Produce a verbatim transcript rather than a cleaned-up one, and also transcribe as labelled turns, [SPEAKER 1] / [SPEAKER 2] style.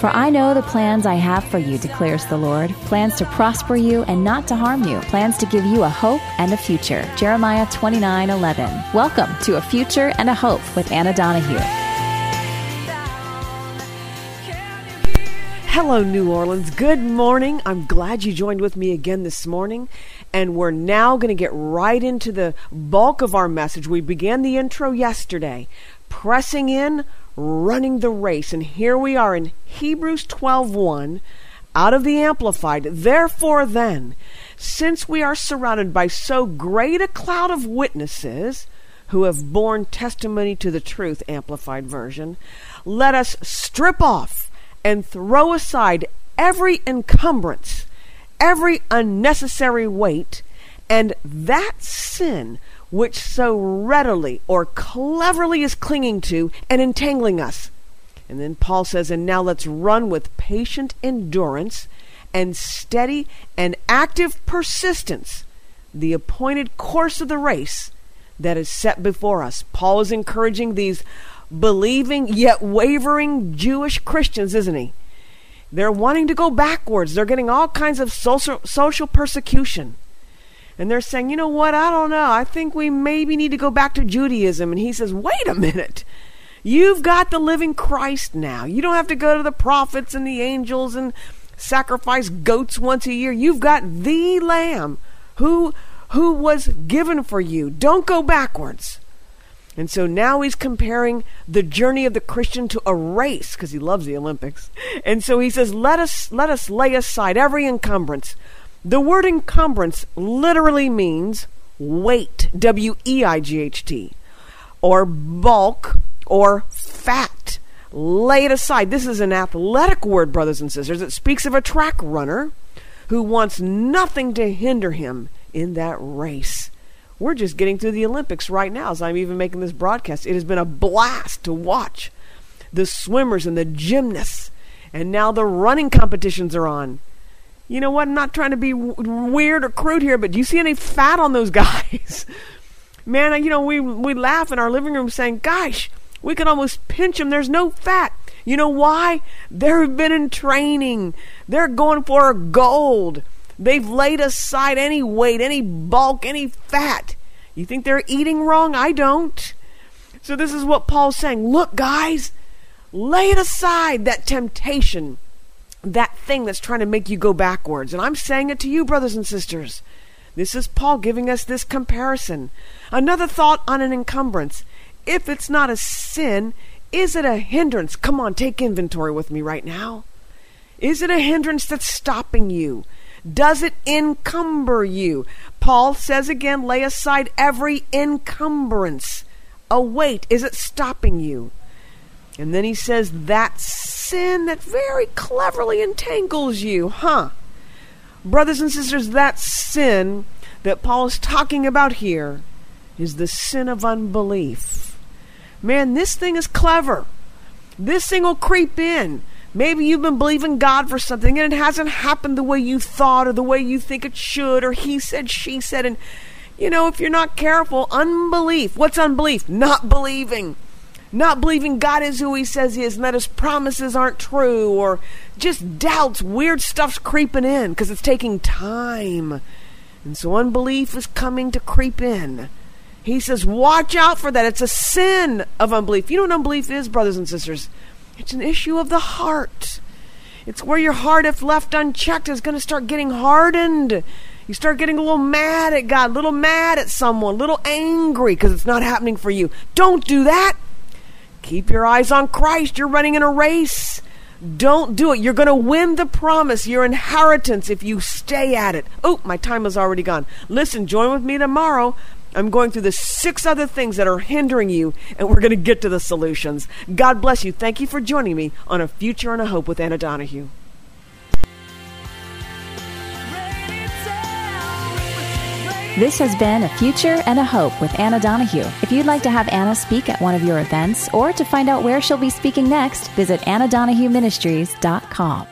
[SPEAKER 1] For I know the plans I have for you, declares the Lord, plans to prosper you and not to harm you, plans to give you a hope and a future. Jeremiah twenty-nine eleven. Welcome to A Future and a Hope with Anna Donahue.
[SPEAKER 2] Hello, New Orleans. Good morning. I'm glad you joined with me again this morning. And we're now going to get right into the bulk of our message. We began the intro yesterday, pressing in, running the race. And here we are in Hebrews twelve one, out of the Amplified. Therefore then, since we are surrounded by so great a cloud of witnesses who have borne testimony to the truth, Amplified version, let us strip off and throw aside every encumbrance, every unnecessary weight, and that sin which so readily or cleverly is clinging to and entangling us. And then Paul says, and now let's run with patient endurance and steady and active persistence the appointed course of the race that is set before us. Paul is encouraging these believing yet wavering Jewish Christians, isn't he? They're wanting to go backwards. They're getting all kinds of social social persecution. And they're saying, you know what, I don't know. I think we maybe need to go back to Judaism. And he says, wait a minute. You've got the living Christ now. You don't have to go to the prophets and the angels and sacrifice goats once a year. You've got the Lamb who, who was given for you. Don't go backwards. And so now he's comparing the journey of the Christian to a race, because he loves the Olympics. And so he says, let us let us lay aside every encumbrance. The word encumbrance literally means weight, W E I G H T, or bulk, or fat. Lay it aside. This is an athletic word, brothers and sisters. It speaks of a track runner who wants nothing to hinder him in that race. We're just getting through the Olympics right now as I'm even making this broadcast. It has been a blast to watch the swimmers and the gymnasts. And now the running competitions are on. You know what? I'm not trying to be w- weird or crude here, but do you see any fat on those guys? Man, you know, we, we laugh in our living room saying, gosh, we can almost pinch them. There's no fat. You know why? They've been in training. They're going for gold. They've laid aside any weight, any bulk, any fat. You think they're eating wrong? I don't. So this is what Paul's saying. Look, guys, lay it aside, that temptation, that thing that's trying to make you go backwards. And I'm saying it to you, brothers and sisters. This is Paul giving us this comparison. Another thought on an encumbrance. If it's not a sin, is it a hindrance? Come on, take inventory with me right now. Is it a hindrance that's stopping you? Does it encumber you? Paul says again, lay aside every encumbrance. A weight. Is it stopping you? And then he says, that sin that very cleverly entangles you. Huh? Brothers and sisters, that sin that Paul is talking about here is the sin of unbelief. Man, this thing is clever. This thing will creep in. Maybe you've been believing God for something and it hasn't happened the way you thought or the way you think it should, or he said, she said. And, you know, if you're not careful, unbelief. What's unbelief? Not believing. Not believing God is who he says he is and that his promises aren't true, or just doubts. Weird stuff's creeping in because it's taking time. And so unbelief is coming to creep in. He says, watch out for that. It's a sin of unbelief. You know what unbelief is, brothers and sisters? It's an issue of the heart. It's where your heart, if left unchecked, is going to start getting hardened. You start getting a little mad at God, a little mad at someone, a little angry because it's not happening for you. Don't do that. Keep your eyes on Christ. You're running in a race. Don't do it. You're going to win the promise, your inheritance, if you stay at it. Oh, my time is already gone. Listen, join with me tomorrow. I'm going through the six other things that are hindering you, and we're going to get to the solutions. God bless you. Thank you for joining me on A Future and a Hope with Anna Donahue.
[SPEAKER 1] This has been A Future and a Hope with Anna Donahue. If you'd like to have Anna speak at one of your events or to find out where she'll be speaking next, visit anna donahue ministries dot com.